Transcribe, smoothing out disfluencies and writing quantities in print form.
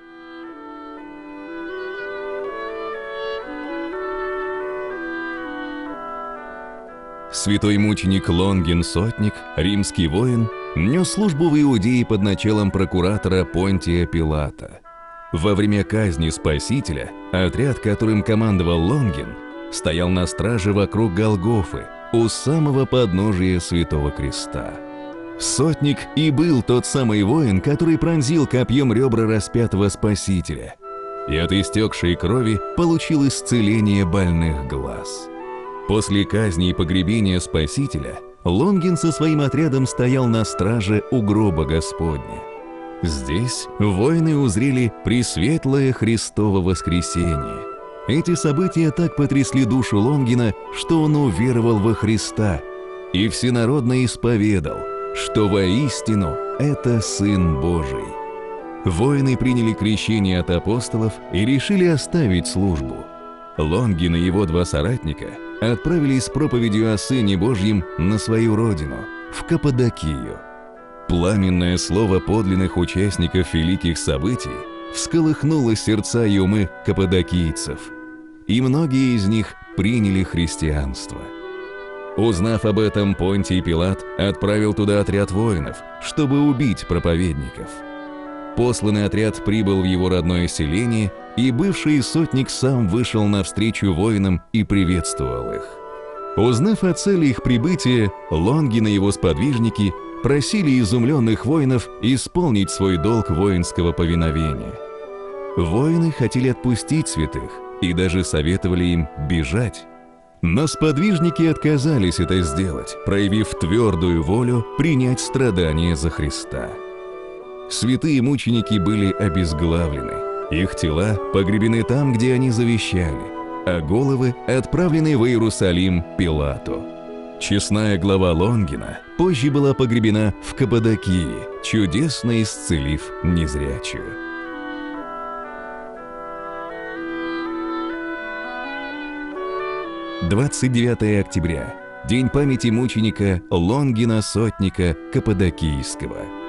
Святой мученик Лонгин Сотник, римский воин, нес службу в Иудее под началом прокуратора Понтия Пилата. Во время казни Спасителя отряд, которым командовал Лонгин, стоял на страже вокруг Голгофы, у самого подножия Святого Креста. Сотник и был тот самый воин, который пронзил копьем ребра распятого Спасителя, и от истекшей крови получил исцеление больных глаз. После казни и погребения Спасителя Лонгин со своим отрядом стоял на страже у гроба Господня. Здесь воины узрели пресветлое Христово воскресение. Эти события так потрясли душу Лонгина, что он уверовал во Христа и всенародно исповедал, что воистину это Сын Божий. Воины приняли крещение от апостолов и решили оставить службу. Лонгин и его два соратника отправились с проповедью о Сыне Божьем на свою родину, в Каппадокию. Пламенное слово подлинных участников великих событий всколыхнуло сердца и умы каппадокийцев, и многие из них приняли христианство. Узнав об этом, Понтий Пилат отправил туда отряд воинов, чтобы убить проповедников. Посланный отряд прибыл в его родное селение, и бывший сотник сам вышел навстречу воинам и приветствовал их. Узнав о цели их прибытия, Лонгин и его сподвижники просили изумленных воинов исполнить свой долг воинского повиновения. Воины хотели отпустить святых и даже советовали им бежать. Но сподвижники отказались это сделать, проявив твердую волю принять страдания за Христа. Святые мученики были обезглавлены, их тела погребены там, где они завещали, а головы отправлены в Иерусалим Пилату. Честная глава Лонгина позже была погребена в Каппадокии, чудесно исцелив незрячую. — 29 октября. День памяти мученика Лонгина Сотника Каппадокийского.